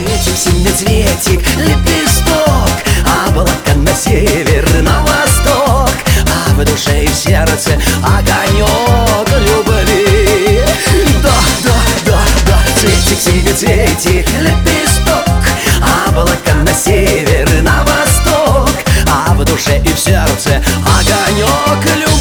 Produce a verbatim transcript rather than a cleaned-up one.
Цветик, семицветик, лепесток, облако на север, на восток, а в душе и в сердце огонек любви. Да, да, да, да. Цветик, семицветик, лепесток, облако на север, на восток, а в душе и в сердце огонек любви.